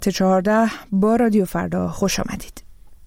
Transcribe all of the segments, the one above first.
14 با رادیو فردا خوش آمدید.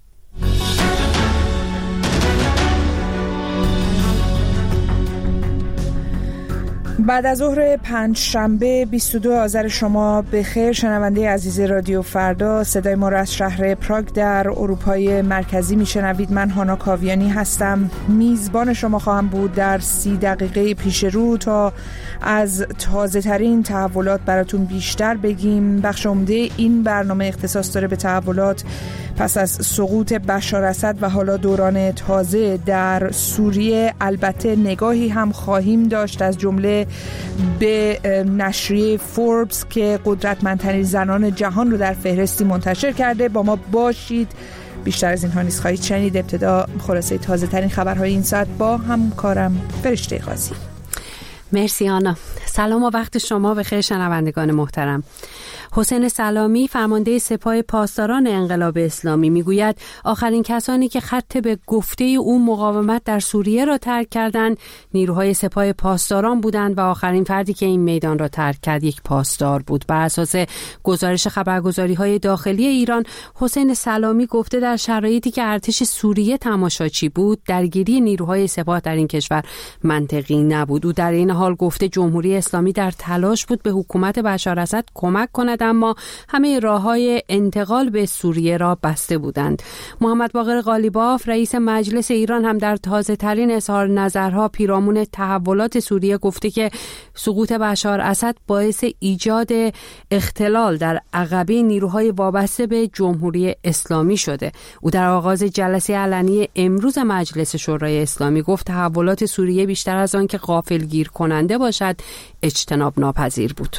بعد از ظهر پنجشنبه 22 آذر شما بخیر. شنونده عزیز رادیو فردا، صدای ما را از شهر پراگ در اروپای مرکزی میشنوید. من هانا کاویانی هستم، میزبان شما خواهم بود در 30 دقیقه پیش رو تا از تازه ترین تحولات براتون بیشتر بگیم. بخش عمده این برنامه اختصاص داره به تحولات پس از سقوط بشار اسد و حالا دوران تازه در سوریه. البته نگاهی هم خواهیم داشت از جمله به نشریه فوربس که قدرتمندترین زنان جهان رو در فهرستی منتشر کرده. با ما باشید، بیشتر از اینها نیز خواهید شنید. ابتدا خلاصه تازه ترین خبرهای این ساعت با همکارم فرشته قاضی. مرسی آنا. سلام و وقت شما بخیر شنوندگان محترم. حسین سلامی فرمانده سپاه پاسداران انقلاب اسلامی میگوید آخرین کسانی که خط به گفته او مقاومت در سوریه را ترک کردند نیروهای سپاه پاسداران بودند و آخرین فردی که این میدان را ترک کرد یک پاسدار بود. بر اساس گزارش خبرگزاری‌های داخلی ایران، حسین سلامی گفته در شرایطی که ارتش سوریه تماشاچی بود، درگیری نیروهای سپاه در این کشور منطقی نبود. او در این حال گفته جمهوری اسلامی در تلاش بود به حکومت بشار اسد کمک کند، اما همه راه‌های انتقال به سوریه را بسته بودند. محمد باقر قالیباف رئیس مجلس ایران هم در تازه‌ترین اظهار نظرها پیرامون تحولات سوریه گفته که سقوط بشار اسد باعث ایجاد اختلال در عقبه نیروهای وابسته به جمهوری اسلامی شده. او در آغاز جلسه علنی امروز مجلس شورای اسلامی گفت تحولات سوریه بیشتر از آن که غافلگیر کننده باشد اجتناب ناپذیر بود.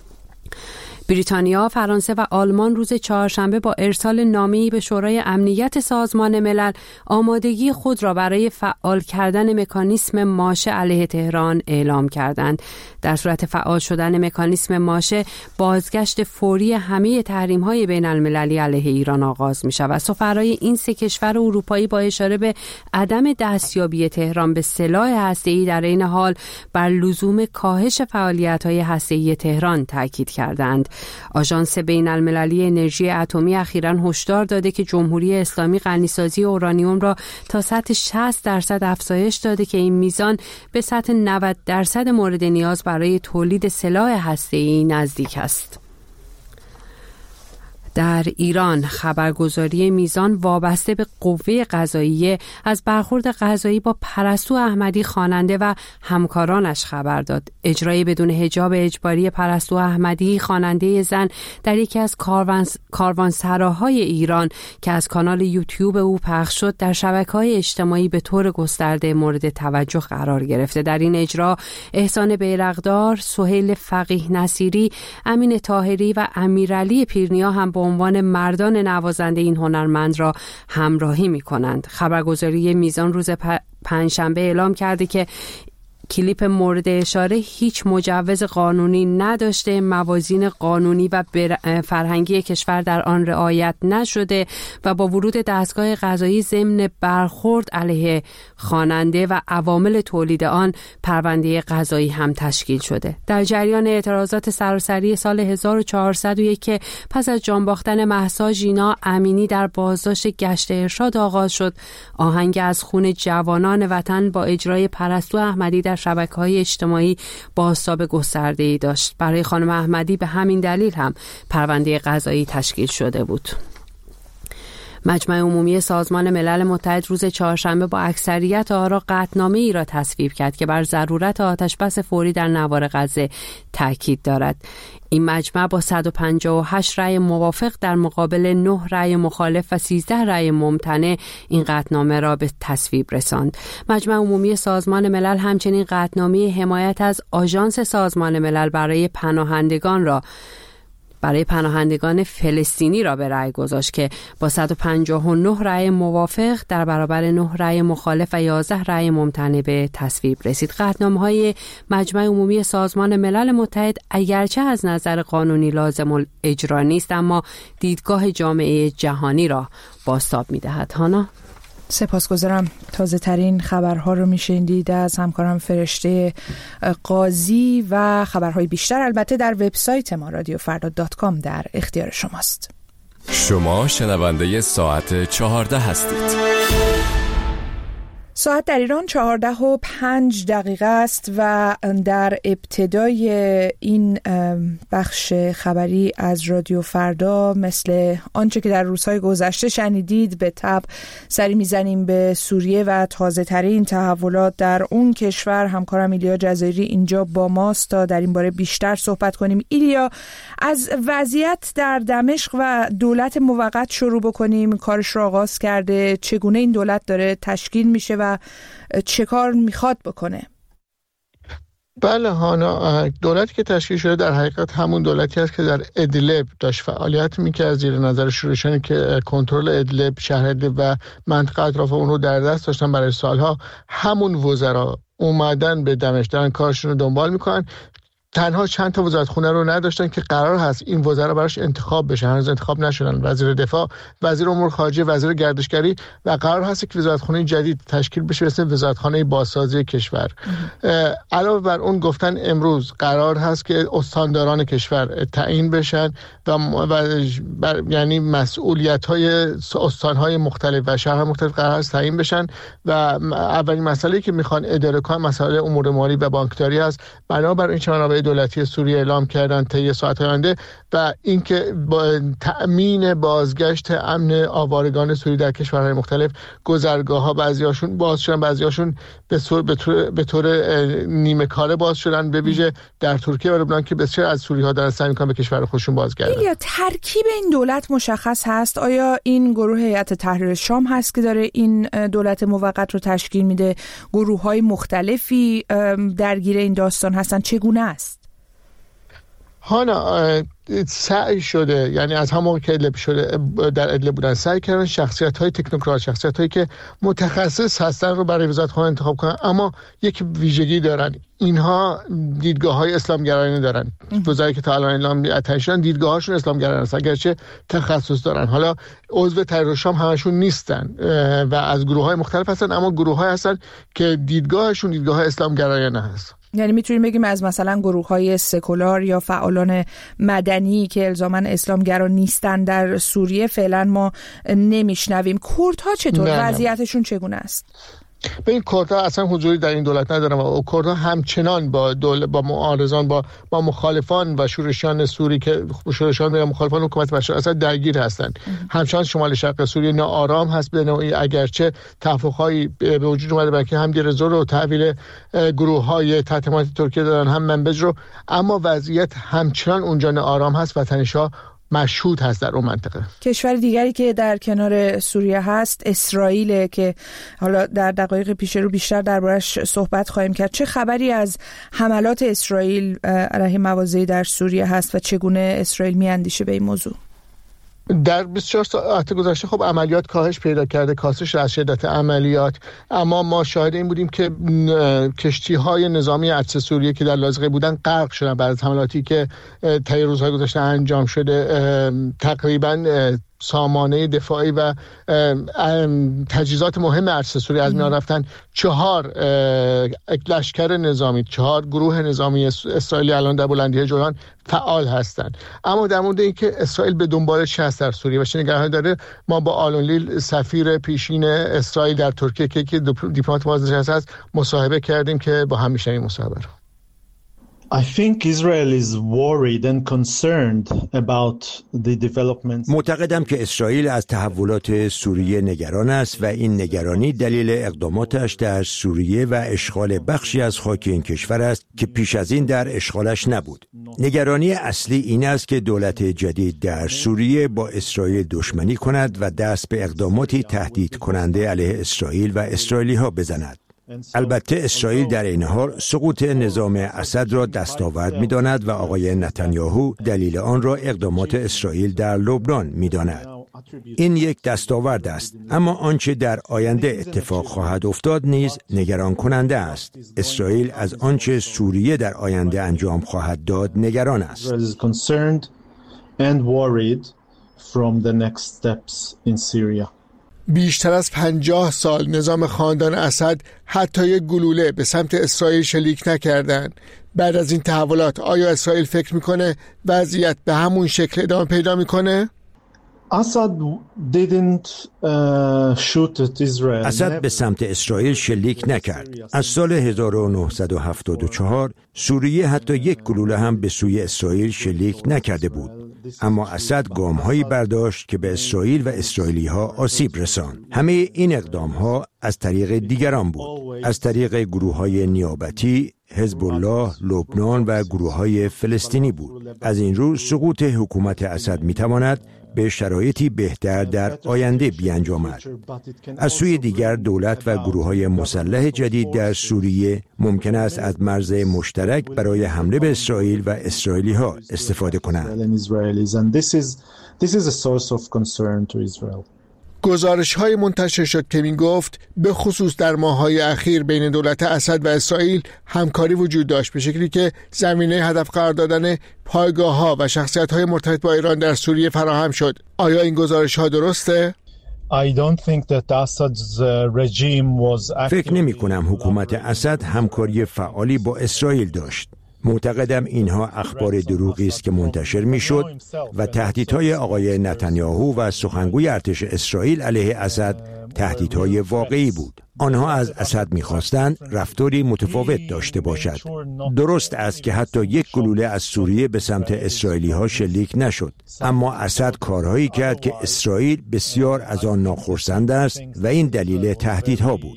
بریتانیا، فرانسه و آلمان روز چهارشنبه با ارسال نامه‌ای به شورای امنیت سازمان ملل آمادگی خود را برای فعال کردن مکانیسم ماشه علیه تهران اعلام کردند. در صورت فعال شدن مکانیسم ماشه، بازگشت فوری همه تحریم‌های بین‌المللی علیه ایران آغاز می‌شود. سفرای این سه کشور اروپایی با اشاره به عدم دستیابی تهران به سلاح هسته‌ای در این حال بر لزوم کاهش فعالیت‌های هسته‌ای تهران تاکید کردند. آژانس بین‌المللی انرژی اتمی اخیراً هشدار داده که جمهوری اسلامی غنیسازی اورانیوم را تا سطح 60% افزایش داده که این میزان به سطح 90% مورد نیاز برای تولید سلاح هسته‌ای نزدیک است. در ایران خبرگزاری میزان وابسته به قوه قضاییه از برخورد قضایی با پرستو احمدی خواننده و همکارانش خبر داد. اجرای بدون حجاب اجباری پرستو احمدی خواننده زن در یکی از کاروانسراهای ایران که از کانال یوتیوب او پخش شد در شبکه‌های اجتماعی به طور گسترده مورد توجه قرار گرفته. در این اجرا احسان بیرقدار، سهیل فقیه نصیری، امین طاهری و امیرعلی پیرنیا هم به عنوان مردان نوازنده این هنرمند را همراهی می کنند. خبرگزاری میزان روز پنجشنبه اعلام کرده که کلیپ مورد اشاره هیچ مجوز قانونی نداشته، موازین قانونی و فرهنگی کشور در آن رعایت نشده و با ورود دستگاه قضایی ضمن برخورد علیه خواننده و عوامل تولید آن پرونده قضایی هم تشکیل شده. در جریان اعتراضات سراسری سال 1401 که پس از جان باختن مهسا ژینا امینی در بازداشت گشت ارشاد آغاز شد، آهنگ از خون جوانان وطن با اجرای پرستو احمدی در شبکه‌های اجتماعی بازتاب گسترده‌ای داشت. برای خانم احمدی به همین دلیل هم پرونده قضایی تشکیل شده بود. مجمع عمومی سازمان ملل متحد روز چهارشنبه با اکثریت آرا قطعنامه‌ای را تصویب کرد که بر ضرورت آتش‌بس فوری در نوار غزه تاکید دارد. این مجمع با 158 رأی موافق در مقابل 9 رأی مخالف و 13 رأی ممتنع این قطعنامه را به تصویب رساند. مجمع عمومی سازمان ملل همچنین قطعنامه حمایت از آژانس سازمان ملل برای پناهندگان فلسطینی را به رأی گذاشت که با 159 رأی موافق در برابر 9 رأی مخالف و 11 رأی ممتنع به تصویب رسید. قطعنامه‌های مجمع عمومی سازمان ملل متحد اگرچه از نظر قانونی لازم الاجرا نیست، اما دیدگاه جامعه جهانی را بازتاب می‌دهد. هانا؟ سپاسگزارم. تازه ترین خبرها رو میشنیدید از همکارم فرشته قاضی و خبرهای بیشتر البته در وبسایت ما radiofrda.com در اختیار شماست. شما شنونده ساعت 14 هستید. ساعت در ایران 14:05 است و در ابتدای این بخش خبری از رادیو فردا مثل آنچه که در روزهای گذشته شنیدید به تبع سری میزنیم به سوریه و تازه ترین تحولات در اون کشور. همکارم ایلیا جزایری اینجا با ماست تا در این باره بیشتر صحبت کنیم. ایلیا، از وضعیت در دمشق و دولت موقت شروع بکنیم. کارش رو آغاز کرده، چگونه این دولت داره تشکیل میشه و چه کار میخواد بکنه؟ بله هانا، دولتی که تشکیل شده در حقیقت همون دولتی است که در ادلب داشت فعالیت میکرد زیر نظر شورشیانی که کنترل ادلب، شهر ادلب و منطقه اطراف اون رو در دست داشتن برای سالها. همون وزرا اومدن به دمشق، دارن کارشون رو دنبال میکنن. تنها چند تا وزارتخونه رو نداشتن که قرار هست این وزرا براش انتخاب بشن، هنوز انتخاب نشدن. وزیر دفاع، وزیر امور خارجه، وزیر گردشگری و قرار هست که وزارتخونه جدید تشکیل بشه به اسم وزارتخانه بازسازی کشور. علاوه بر اون گفتن امروز قرار هست که استانداران کشور تعیین بشن و یعنی مسئولیت‌های استان‌های مختلف و شهرهای مختلف قرار هست تعیین بشن و اولین مسئله‌ای که میخوان اداره کنن مسئله امور مالی و بانکداری است. بنابراین این منابع دولتی سوریه اعلام کردن طی ساعات آینده و اینکه با تأمین بازگشت امن آوارگان سوری در کشورهای مختلف، گذرگاه‌ها بعضی‌هاشون باز شدن، بعضی‌هاشون به طور نیمه کاره باز شدن، به ویژه در ترکیه و لبنان که بسیار از سوری‌ها دارن سعی می‌کنن به کشور خودشون بازگردن. یا ترکیب این دولت مشخص هست؟ آیا این گروه هیئت تحریر شام هست که داره این دولت موقت رو تشکیل میده؟ گروه‌های مختلفی درگیر این داستان هستن؟ چگونه است؟ هانا، سعی شده، یعنی از همون که ادلب شده در ادلب بودن، سعی کردن شخصیت‌های تکنوکرات، شخصیت‌هایی که متخصص هستن رو برای وزارتخانه انتخاب کنن، اما یک ویژگی دارن. اینها دیدگاه‌های اسلامگرایانه دارن. وزرایی که تا الان اعلام شدن دیدگاه‌هاشون اسلامگرایانه است، اگرچه تخصص دارن. حالا عضو تحریر شام همشون نیستن و از گروه‌های مختلف هستن، اما گروه‌هایی هستن که دیدگاهشون دیدگاه اسلامگرایانه هست. یعنی میتونیم بگیم از مثلا گروه‌های سکولار یا فعالان مدنی که الزاماً اسلامگرا نیستن در سوریه فعلا ما نمیشنویم. کردها چطور؟ وضعیتشون چگونه است؟ به این کردها اصلا حضوری در این دولت ندارن و کردها همچنان با معارضان، با مخالفان و شورشیان سوری که شورشیان و مخالفان حکومت بشار الاسد درگیر هستند. همچنان شمال شرق سوریه ناآرام هست به نوعی، اگرچه توافق‌هایی به وجود اومده برای هم دیر زور و تحویل گروه‌های تحت حمایت ترکیه دادن، هم منبج رو، اما وضعیت همچنان اونجا ناآرام هست و تنش‌ها مشهود هست در اون منطقه. کشور دیگری که در کنار سوریه هست اسرائیل که حالا در دقایق پیش رو بیشتر دربارش صحبت خواهیم کرد. چه خبری از حملات اسرائیل علیه مواضعی در سوریه هست و چگونه اسرائیل میاندیشه به این موضوع؟ در 24 ساعت گذشته خب عملیات کاهش پیدا کرده، کاهش از شدت عملیات، اما ما شاهد این بودیم که کشتی‌های نظامی ارتش سوریه که در لاذقیه بودن غرق شدن بعد از حملاتی که طی روزهای گذشته انجام شده. تقریباً سامانه دفاعی و تجهیزات مهم ارتش سوریه از میان رفتن. 4 لشکر نظامی، 4 گروه نظامی اسرائیلی الان در بلندیه جولان فعال هستند. اما در مورد اینکه اسرائیل به دنبال چه هست در سوریه و چه نگرانی داره، ما با آلون لیل سفیر پیشین اسرائیل در ترکیه که دیپلمات بازنشسته است مصاحبه کردیم که با هم میشنویم مصاحبه رو. I think Israel is worried and concerned about the developments. معتقدم که اسرائیل از تحولات سوریه نگران است و این نگرانی دلیل اقداماتش در سوریه و اشغال بخشی از خاک این کشور است که پیش از این در اشغالش نبود. نگرانی اصلی این است که دولت جدید در سوریه با اسرائیل دشمنی کند و دست به اقداماتی تهدید کننده علیه اسرائیل و اسرائیلی ها بزند. البته اسرائیل در این حال سقوط نظام اسد را دستاورد می‌داند و آقای نتانیاهو دلیل آن را اقدامات اسرائیل در لبنان می‌داند. این یک دستاورد است، اما آنچه در آینده اتفاق خواهد افتاد نیز نگران کننده است. اسرائیل از آنچه سوریه در آینده انجام خواهد داد نگران است. بیشتر از 50 سال نظام خاندان اسد حتی یک گلوله به سمت اسرائیل شلیک نکردند. بعد از این تحولات آیا اسرائیل فکر میکنه وضعیت به همون شکل ادامه پیدا میکنه؟ اسد به سمت اسرائیل شلیک نکرد. از سال 1974 سوریه حتی یک گلوله هم به سوی اسرائیل شلیک نکرده بود. اما اسد گام‌هایی برداشت که به اسرائیل و اسرائیلی‌ها آسیب رساند. همه این اقدام‌ها از طریق دیگران بود. از طریق گروه‌های نیابتی، حزب الله، لبنان و گروه‌های فلسطینی بود. از این رو سقوط حکومت اسد می‌تواند به شرایطی بهتر در آینده بیانجامد. از سوی دیگر دولت و گروه‌های مسلح جدید در سوریه ممکن است از مرز مشترک برای حمله به اسرائیل و اسرائیلی‌ها استفاده کنند. گزارش‌های منتشر شد که می‌گفت به خصوص در ماه‌های اخیر بین دولت اسد و اسرائیل همکاری وجود داشت به شکلی که زمینه هدف قرار دادن پایگاه‌ها و شخصیت‌های مرتبط با ایران در سوریه فراهم شد. آیا این گزارش‌ها درسته؟ فکر نمی‌کنم حکومت اسد همکاری فعالی با اسرائیل داشت. معتقدم اینها اخبار دروغی است که منتشر میشد و تهدیدهای آقای نتانیاهو و سخنگوی ارتش اسرائیل علیه اسد تهدیدهای واقعی بود. آنها از اسد می‌خواستند رفتاری متفاوت داشته باشد. درست است که حتی یک گلوله از سوریه به سمت اسرائیلی‌ها شلیک نشد، اما اسد کارهایی کرد که اسرائیل بسیار از آن ناخرسند است و این دلیل تهدیدها بود.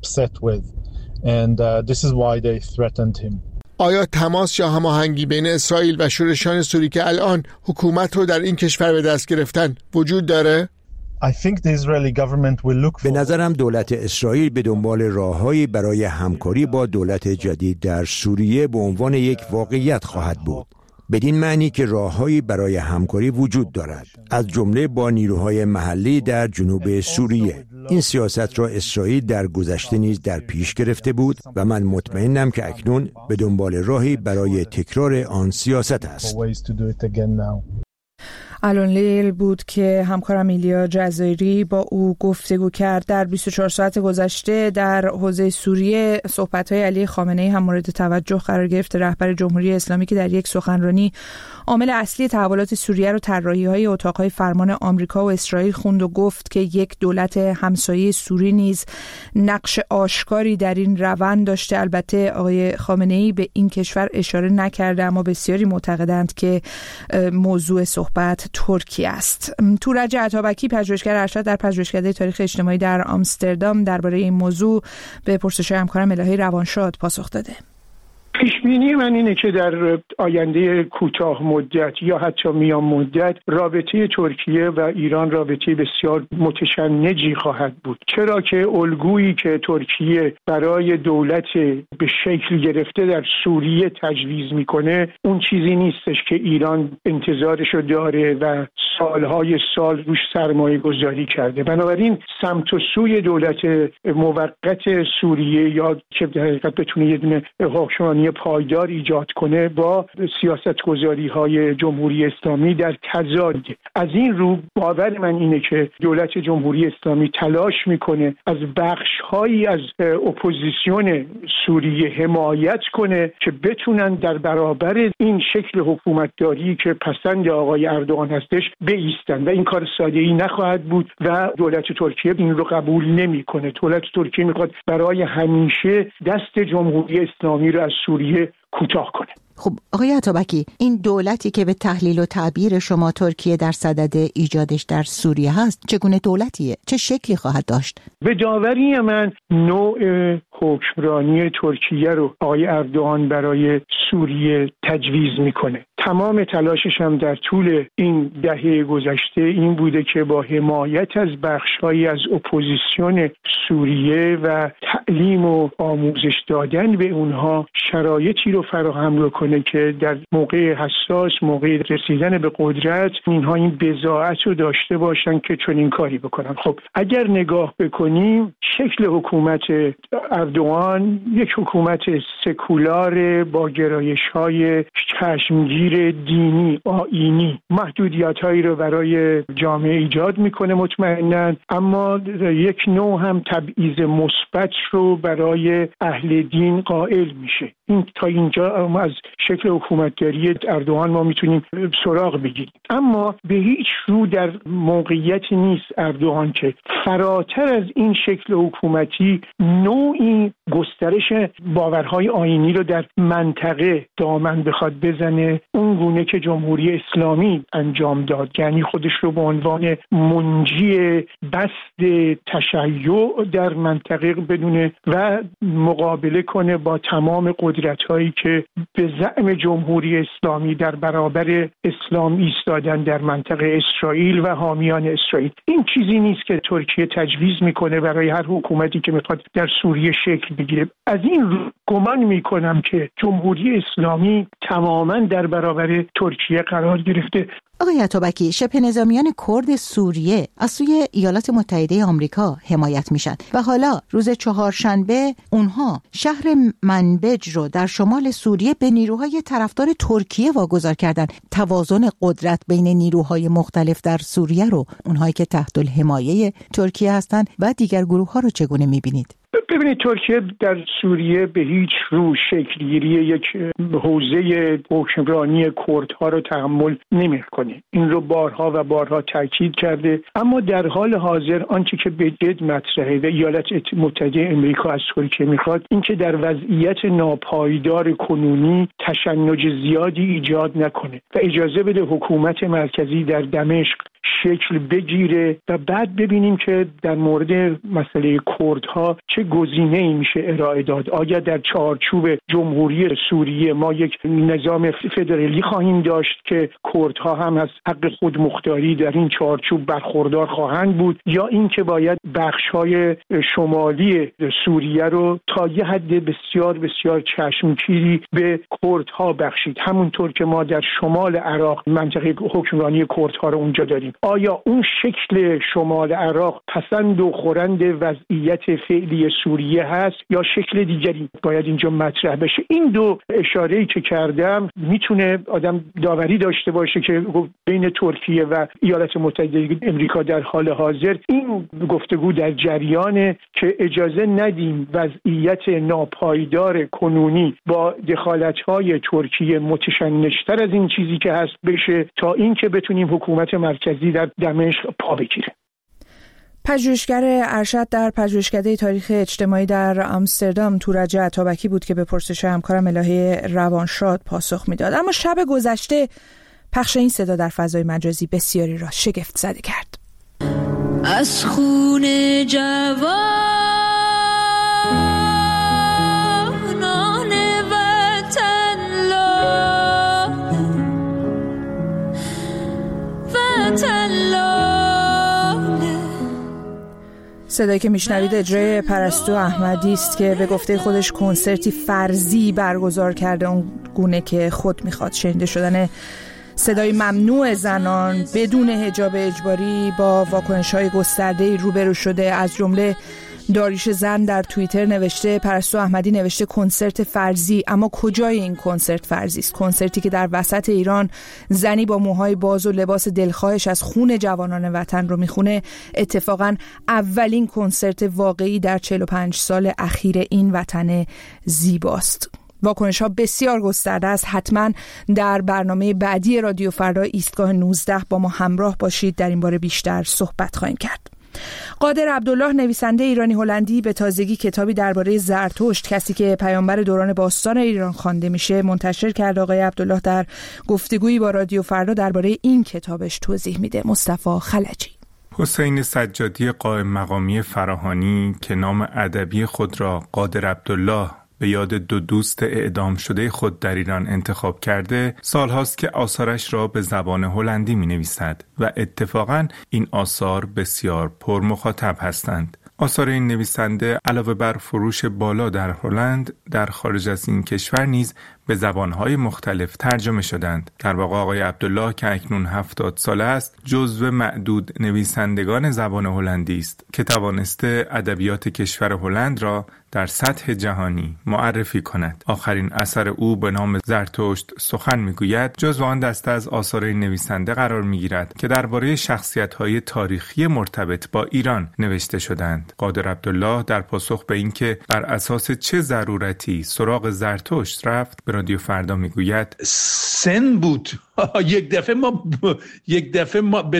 آیا تماس یا هماهنگی بین اسرائیل و شورشیان سوری که الان حکومت رو در این کشور به دست گرفتن وجود داره؟ به نظرم دولت اسرائیل به دنبال راههایی برای همکاری با دولت جدید در سوریه به عنوان یک واقعیت خواهد بود. بدین معنی که راههایی برای همکاری وجود دارد، از جمله با نیروهای محلی در جنوب سوریه. این سیاست را اسرائیل در گذشته نیز در پیش گرفته بود و من مطمئنم که اکنون به دنبال راهی برای تکرار آن سیاست است. الان لیل بود که همکارم ایلیا جزایری با او گفتگو کرد. در 24 ساعت گذشته در حوزه سوریه صحبت‌های علی خامنه‌ای هم مورد توجه قرار گرفت. رهبر جمهوری اسلامی که در یک سخنرانی عامل اصلی تحولات سوریه رو طراحی‌های اتاق‌های فرمان آمریکا و اسرائیل خوند و گفت که یک دولت همسایه سوری نیز نقش آشکاری در این روند داشته. البته آقای خامنه‌ای به این کشور اشاره نکرده، اما بسیاری معتقدند که موضوع صحبت ترکیه است. تورج عطابکی پژوهشگر ارشد در پژوهشکده تاریخ اجتماعی در آمستردام درباره این موضوع به پرسش‌های همکارم الهی روانشاد پاسخ داده. پیشبینی من اینه که در آینده کوتاه مدت یا حتی میان مدت رابطه ترکیه و ایران رابطه بسیار متشنجی خواهد بود، چرا که الگویی که ترکیه برای دولت به شکل گرفته در سوریه تجویز میکنه اون چیزی نیستش که ایران انتظارشو داره و سالهای سال روش سرمایه گذاری کرده. بنابراین سمت و سوی دولت موقت سوریه یا که در حقیقت بتونه یه دونه حکمرانی پایدار ایجاد کنه با سیاست‌گذاری‌های جمهوری اسلامی در تضاد. از این رو باور من اینه که دولت جمهوری اسلامی تلاش میکنه از بخش‌هایی از اپوزیسیون سوریه حمایت کنه که بتونن در برابر این شکل حکومتداری که پسند آقای اردوغان هستش بایستن و این کار ساده‌ای نخواهد بود و دولت ترکیه این رو قبول نمیکنه. دولت ترکیه میخواد برای همیشه دست جمهوری اسلامی رو از سوریه کوتاه کنه. خب آقای عطابکی، این دولتی که به تحلیل و تعبیر شما ترکیه در صدد ایجادش در سوریه هست چگونه دولتیه؟ چه شکلی خواهد داشت؟ به داوری من نوع حکمرانی ترکیه رو آقای اردوغان برای سوریه تجویز میکنه. تمام تلاشش هم در طول این دهه گذشته این بوده که با حمایت از بخش‌هایی از اپوزیسیون سوریه و تعلیم و آموزش دادن به اونها شرایطی رو فراهم بکنه میکنه که در موقع حساس، موقع رسیدن به قدرت، اینها این بضاعت رو داشته باشن که چنین کاری بکنن. خب اگر نگاه بکنیم شکل حکومت اردوغان یک حکومت سکولار با گرایش‌های چشمگیر دینی، آیینی، محدودیت‌هایی رو برای جامعه ایجاد میکنه مطمئناً، اما یک نوع هم تبعیض مثبت رو برای اهل دین قائل میشه. این تا اینجا از شکل حکومتداری اردوغان ما میتونیم سراغ بگیریم. اما به هیچ رو در موقعیتی نیست اردوغان که فراتر از این شکل حکومتی نوعی گسترش باورهای آیینی رو در منطقه دامن بخواد بزنه، اون گونه که جمهوری اسلامی انجام داد، یعنی خودش رو به عنوان منجی بسط تشیع در منطقه بدونه و مقابله کنه با تمام قدرت‌هایی که به زعم جمهوری اسلامی در برابر اسلام ایستادن در منطقه اسرائیل و حامیان اسرائیل. این چیزی نیست که ترکیه تجویز میکنه برای هر حکومتی که میخواد در سوریه شکل بگیره. از این رو گمان میکنم که جمهوری اسلامی تماماً در برابر ترکیه قرار گرفته. آقای عطابکی، شبه نظامیان کرد سوریه از سوی ایالات متحده آمریکا حمایت میشن و حالا روز چهارشنبه اونها شهر منبج رو در شمال سوریه به نیروهای طرفدار ترکیه واگذار کردن. توازن قدرت بین نیروهای مختلف در سوریه رو، اونهایی که تحت الحمایه ترکیه هستن و دیگر گروه ها رو چگونه میبینید؟ ببینید ترکیه در سوریه به هیچ رو شکلگیری یک حوزه حکمرانی کردها رو تحمل نمی‌کنه. این رو بارها و بارها تاکید کرده، اما در حال حاضر آنچه که به جد مطرحه و ایالات متحده آمریکا از ترکیه میخواد این که در وضعیت ناپایدار کنونی تشنج زیادی ایجاد نکنه و اجازه بده حکومت مرکزی در دمشق شکل بگیره و بعد ببینیم که در مورد مسئله کردها چه گزینه‌ای میشه ارائه داد. آیا در چارچوب جمهوری سوریه ما یک نظام فدرالی خواهیم داشت که کردها هم از حق خودمختاری در این چارچوب برخوردار خواهند بود، یا این که باید بخش‌های شمالی سوریه رو تا یه حد بسیار بسیار چشمگیری به کردها بخشید، همونطور که ما در شمال عراق منطقه حکمرانی کردها رو اونجا داریم. آیا اون شکل شمال عراق پسند و خورند وضعیت فعلی سوریه هست یا شکل دیگری باید اینجا مطرح بشه؟ این دو اشاره‌ای که کردم میتونه آدم داوری داشته باشه که بین ترکیه و ایالات متحده آمریکا در حال حاضر این گفتگو در جریانه که اجازه ندیم وضعیت ناپایدار کنونی با دخالت‌های ترکیه متشنج‌تر از این چیزی که هست بشه تا اینکه بتونیم حکومت مرکزی در دمشق پا بگیره. پژوهشگر ارشد در پژوهشکده تاریخ اجتماعی در آمستردام تورج عطابکی بود که به پرسش همکارم الهه روانشاد پاسخ میداد. اما شب گذشته پخش این صدا در فضای مجازی بسیاری را شگفت زده کرد. از خون جوان صدایی که میشنوید اجرای پرستو احمدی است که به گفته خودش کنسرتی فرضی برگزار کرده، اون گونه که خود میخواد. شنیده شدن صدای ممنوع زنان بدون حجاب اجباری با واکنش‌های گسترده‌ای روبرو شده. از جمله داریش زن در توییتر نوشته، پرستو احمدی نوشته کنسرت فرضی، اما کجای این کنسرت فرضی است؟ کنسرتی که در وسط ایران زنی با موهای باز و لباس دلخواهش از خون جوانان وطن رو میخونه. اتفاقا اولین کنسرت واقعی در 45 سال اخیر این وطن زیباست. واکنش ها بسیار گسترده است. حتما در برنامه بعدی رادیو فردا ایستگاه 19 با ما همراه باشید، در این باره بیشتر صحبت خواهیم کرد. قادر عبدالله، نویسنده ایرانی هلندی، به تازگی کتابی درباره زرتشت، کسی که پیامبر دوران باستان ایران خوانده میشه، منتشر کرد. آقای عبدالله در گفتگویی با رادیو فردا درباره این کتابش توضیح میده. مصطفی خلجی. حسین سجادی قائم مقامی فراهانی که نام ادبی خود را قادر عبدالله به یاد دو دوست اعدام شده خود در ایران انتخاب کرده، سالهاست که آثارش را به زبان هلندی می نویسد و اتفاقاً این آثار بسیار پر مخاطب هستند. آثار این نویسنده علاوه بر فروش بالا در هلند، در خارج از این کشور نیز به زبانهای مختلف ترجمه شدند. در واقع آقای عبدالله که اکنون 70 ساله است، جزو معدود نویسندگان زبان هلندی است که توانسته ادبیات کشور هلند را در سطح جهانی معرفی کند. آخرین اثر او به نام زرتشت سخن میگوید جزو آن دسته از آثار این نویسنده قرار میگیرد که درباره شخصیت‌های تاریخی مرتبط با ایران نوشته شدند. قادر عبدالله در پاسخ به اینکه بر اساس چه ضرورتی سراغ زرتشت رفت به رادیو فردا میگوید سن بود. یک دفعه ما به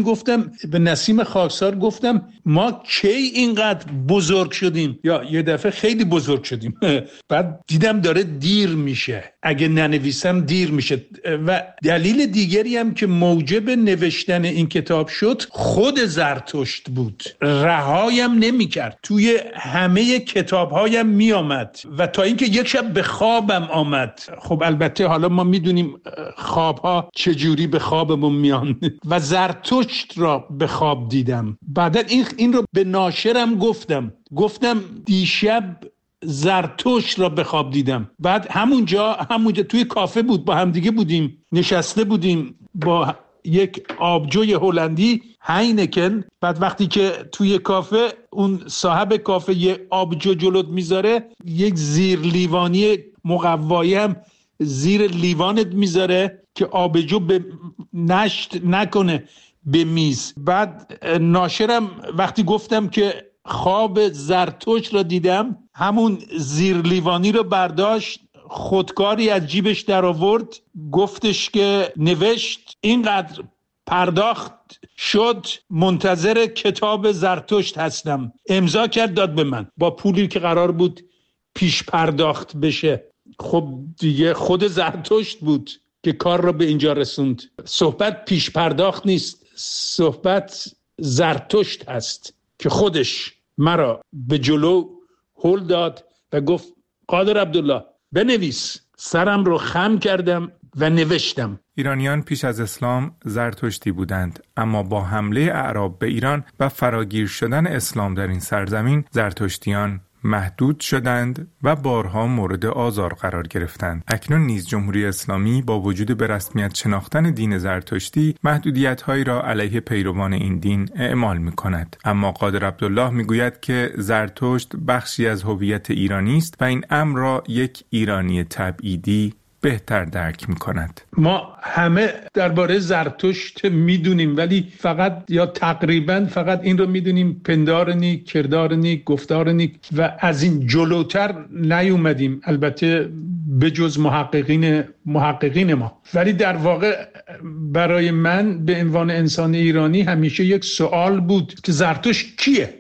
نسیم خاکسار گفتم ما کی اینقدر بزرگ شدیم، یا یه دفعه خیلی بزرگ شدیم. بعد دیدم داره دیر میشه، اگه ننویسم دیر میشه. و دلیل دیگری هم که موجب نوشتن این کتاب شد خود زرتشت بود. رهایم نمیکرد، توی همه کتابهایم میامد و تا اینکه یک شب به خوابم آمد. خب البته حالا ما میدونیم خوابها چجوری به خوابمون میان و زرتشت را به خواب دیدم. بعدا این رو به ناشرم گفتم دیشب زرتشت را به خواب دیدم. بعد همونجا توی کافه بود، با همدیگه بودیم، نشسته بودیم با یک آبجوی هلندی هاینکن. بعد وقتی که توی کافه اون صاحب کافه یه آبجو جلوت میذاره، یک زیر لیوانی مقوایی هم زیر لیوانت میذاره که آبجو به نشت نکنه به میز. بعد ناشرم وقتی گفتم که خواب زرتشت را دیدم، همون زیر لیوانی رو برداشت، خودکاری از جیبش در آورد، گفتش که نوشت اینقدر پرداخت شد، منتظر کتاب زرتشت هستم. امضا کرد داد به من با پولی که قرار بود پیش پرداخت بشه. خب دیگه خود زرتشت بود که کار را به اینجا رسوند. صحبت پیش پرداخت نیست، صحبت زرتشت هست که خودش مرا به جلو هل داد و گفت قادر عبدالله بنویس. سرم رو خم کردم و نوشتم. ایرانیان پیش از اسلام زرتشتی بودند، اما با حمله اعراب به ایران و فراگیر شدن اسلام در این سرزمین، زرتشتیان محدود شدند و بارها مورد آزار قرار گرفتند. اکنون نیز جمهوری اسلامی با وجود به رسمیت شناختن دین زرتشتی محدودیت‌هایی را علیه پیروان این دین اعمال می‌کند. اما قادر عبدالله می‌گوید که زرتشت بخشی از هویت ایرانی است و این امر را یک ایرانی تبعیدی بهتر درک می‌کند. ما همه درباره زرتشت میدونیم، ولی فقط یا تقریبا فقط این رو میدونیم پندارنی، کردارنی، گفتارنی و از این جلوتر نیومدیم، البته بجز محققین ما. ولی در واقع برای من به عنوان انسان ایرانی همیشه یک سوال بود که زرتشت کیه؟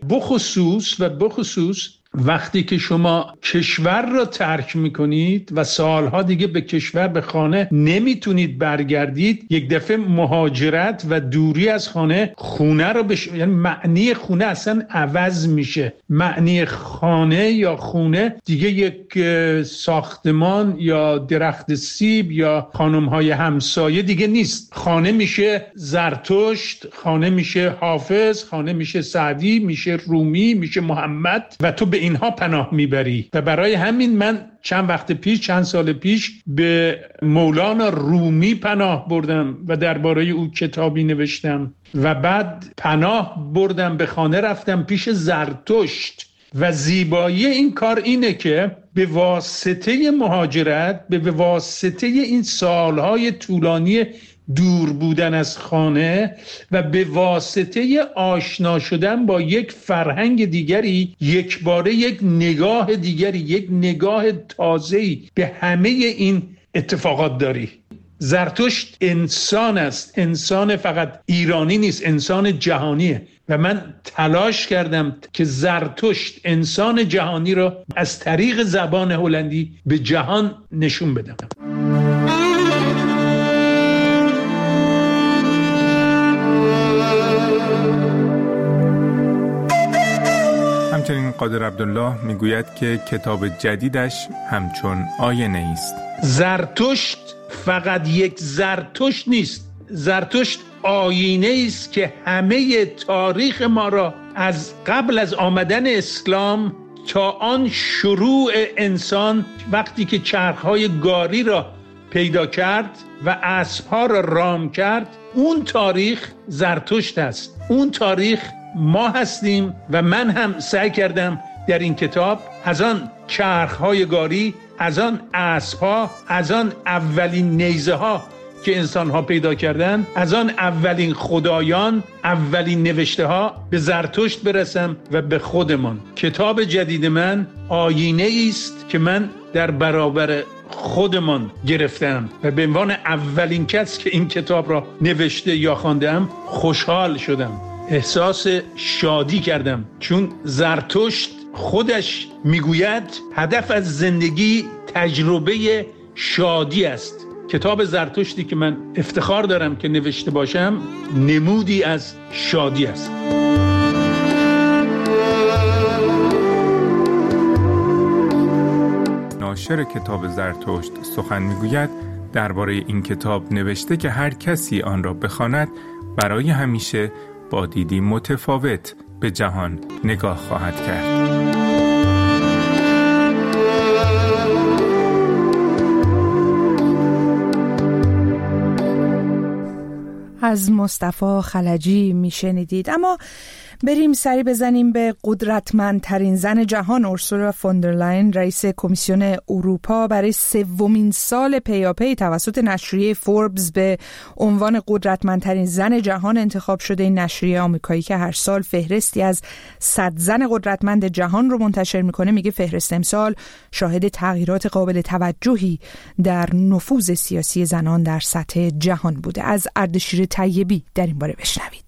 بخصوص وقتی که شما کشور را ترک میکنید و سالها دیگه به کشور، به خانه نمیتونید برگردید، یک دفعه مهاجرت و دوری از خونه رو یعنی معنی خونه اصلا عوض میشه. معنی خانه یا خونه دیگه یک ساختمان یا درخت سیب یا خانمهای همسایه دیگه نیست. خانه میشه زرتشت، خانه میشه حافظ، خانه میشه سعدی، میشه رومی، میشه محمد و تو به اینها پناه میبری. و برای همین من چند سال پیش به مولانا رومی پناه بردم و درباره او کتابی نوشتم و بعد پناه بردم به خانه، رفتم پیش زرتشت. و زیبایی این کار اینه که به واسطه مهاجرت، به واسطه این سالهای طولانی دور بودن از خانه و به واسطه آشنا شدن با یک فرهنگ دیگری، یک باره یک نگاه دیگری، یک نگاه تازه‌ای به همه این اتفاقات داری. زرتشت انسان است، انسان فقط ایرانی نیست، انسان جهانیه و من تلاش کردم که زرتشت انسان جهانی را از طریق زبان هلندی به جهان نشون بدم. همچنین قادر عبدالله میگوید که کتاب جدیدش همچون آینه است. زرتشت فقط یک زرتشت نیست، زرتشت آینه است که همه تاریخ ما را از قبل از آمدن اسلام تا آن شروع انسان وقتی که چرخهای گاری را پیدا کرد و اسبها را رام کرد، اون تاریخ زرتشت است. اون تاریخ ما هستیم و من هم سعی کردم در این کتاب از آن چرخهای گاری، از آن اسبها، از آن اولین نیزه ها که انسان ها پیدا کردن، از آن اولین خدایان، اولین نوشته ها به زرتشت برسم و به خودمان. کتاب جدید من آینه است که من در برابر خودمان گرفتم و به عنوان اولین کس که این کتاب را نوشته یا خواندم خوشحال شدم، احساس شادی کردم، چون زرتشت خودش میگوید هدف از زندگی تجربه شادی است. کتاب زرتشتی که من افتخار دارم که نوشته باشم نمودی از شادی است. ناشر کتاب زرتشت سخن میگوید درباره این کتاب نوشته که هر کسی آن را بخواند برای همیشه با دیدی متفاوت به جهان نگاه خواهد کرد. از مصطفی خلجی میشنیدید. اما بریم سری بزنیم به قدرتمندترین زن جهان. اورسولا فوندرلاین رئیس کمیسیون اروپا برای سومین سال پیاپی توسط نشریه فوربس به عنوان قدرتمندترین زن جهان انتخاب شده. این نشریه آمریکایی که هر سال فهرستی از 100 زن قدرتمند جهان رو منتشر میکنه، میگه فهرست امسال شاهد تغییرات قابل توجهی در نفوذ سیاسی زنان در سطح جهان بوده. از اردشیر طیبی در این باره بشنوید.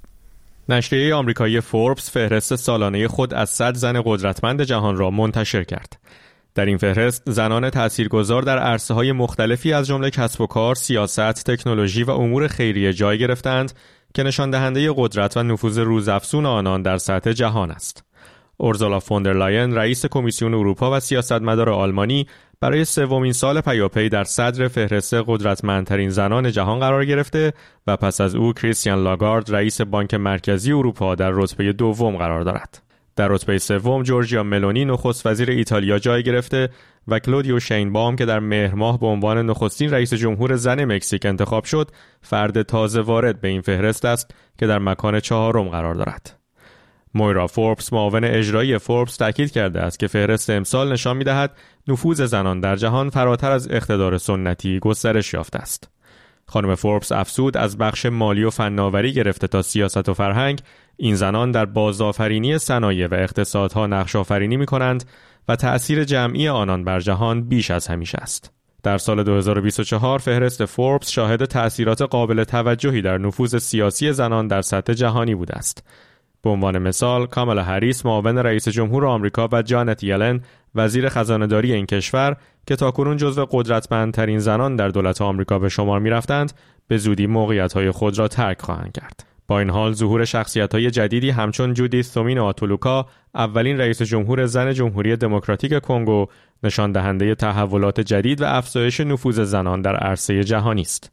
نشریه آمریکایی فوربس فهرست سالانه خود از 100 زن قدرتمند جهان را منتشر کرد. در این فهرست زنان تاثیرگذار در عرصه‌های مختلفی از جمله کسب و کار، سیاست، تکنولوژی و امور خیریه جای گرفتند که نشان دهنده قدرت و نفوذ روزافزون آنان در سطح جهان است. اورسولا فوندرلاین رئیس کمیسیون اروپا و سیاستمدار آلمانی برای سومین سال پیاپی در صدر فهرست قدرتمندترین زنان جهان قرار گرفته و پس از او کریستیان لاگارد رئیس بانک مرکزی اروپا در رتبه دوم قرار دارد. در رتبه سوم جورجیا ملونی نخست وزیر ایتالیا جای گرفته و کلودیو شینباوم که در مهر ماه به عنوان نخستین رئیس جمهور زن مکزیک انتخاب شد، فرد تازه وارد به این فهرست است که در مکان چهارم قرار دارد. مویرا فوربس معاون اجرایی فوربس تاکید کرده است که فهرست امسال نشان می‌دهد نفوذ زنان در جهان فراتر از اقتدار سنتی گسترش یافته است. خانم فوربس افزود از بخش مالی و فناوری گرفته تا سیاست و فرهنگ، این زنان در بازآفرینی صنایع و اقتصادها نقش آفرینی می‌کنند و تأثیر جمعی آنان بر جهان بیش از همیشه است. در سال 2024 فهرست فوربس شاهد تأثیرات قابل توجهی در نفوذ سیاسی زنان در سطح جهانی بوده است. به عنوان مثال، کامالا هریس معاون رئیس جمهور آمریکا و جانت یلن وزیر خزانه‌داری این کشور که تاکنون جزو قدرتمندترین زنان در دولت آمریکا به شمار می‌رفتند، به زودی موقعیت‌های خود را ترک خواهند کرد. با این حال ظهور شخصیت‌های جدیدی همچون جودیث تومین آتولوکا، اولین رئیس جمهور زن جمهوری دموکراتیک کنگو، نشان دهنده تحولات جدید و افزایش نفوذ زنان در عرصه جهانی است.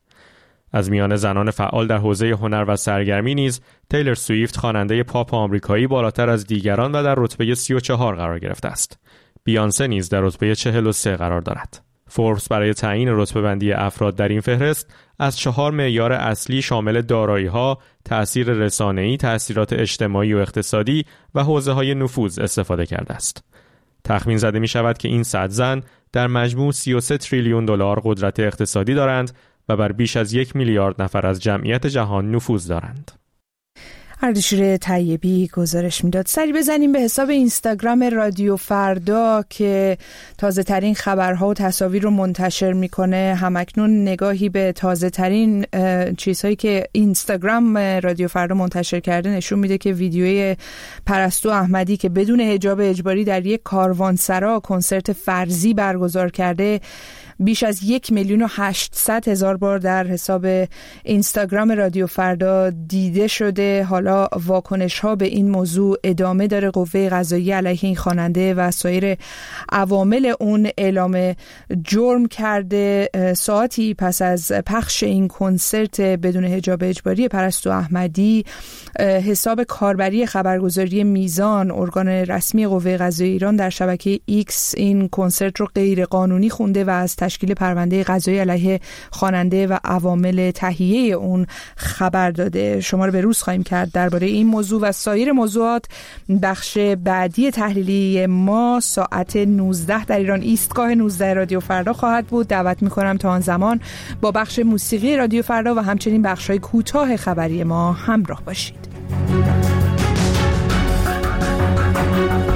از میان زنان فعال در حوزه هنر و سرگرمی نیز تیلر سویفت خواننده پاپ آمریکایی بالاتر از دیگران و در رتبه 34 قرار گرفته است. بیانسه نیز در رتبه 43 قرار دارد. فوربس برای تعیین رتبه‌بندی افراد در این فهرست از 4 معیار اصلی شامل دارایی‌ها، تأثیر رسانه‌ای، تأثیرات اجتماعی و اقتصادی و حوزه‌های نفوذ استفاده کرده است. تخمین زده می‌شود که این 100 زن در مجموع 33 تریلیون دلار قدرت اقتصادی دارند و بر بیش از 1 میلیارد نفر از جمعیت جهان نفوذ دارند. اردشیر طیبی گزارش میداد. سری بزنیم به حساب اینستاگرام رادیو فردا که تازه ترین خبرها و تصاویر رو منتشر میکنه. همکنون نگاهی به تازه ترین چیزهایی که اینستاگرام رادیو فردا منتشر کرده نشون میده که ویدیوی پرستو احمدی که بدون حجاب اجباری در یک کاروانسرا کنسرت فرضی برگزار کرده بیش از 1,800,000 بار در حساب اینستاگرام رادیو فردا دیده شده. حالا واکنش ها به این موضوع ادامه داره. قوه قضاییه علیه این خواننده و سایر عوامل اون اعلام جرم کرده. ساعتی پس از پخش این کنسرت بدون حجاب اجباری پرستو احمدی، حساب کاربری خبرگزاری میزان، ارگان رسمی قوه قضاییه ایران، در شبکه ایکس این کنسرت رو غیر قانونی خونده و از تشکیل پرونده قضایی علیه خواننده و عوامل تهیه اون خبر داده. شما رو به روز خواهیم کرد درباره این موضوع و سایر موضوعات. بخش بعدی تحلیلی ما ساعت 19 در ایران ایستگاه 19 رادیو فردا خواهد بود. دعوت میکنم تا آن زمان با بخش موسیقی رادیو فردا و همچنین بخش‌های کوتاه خبری ما همراه باشید.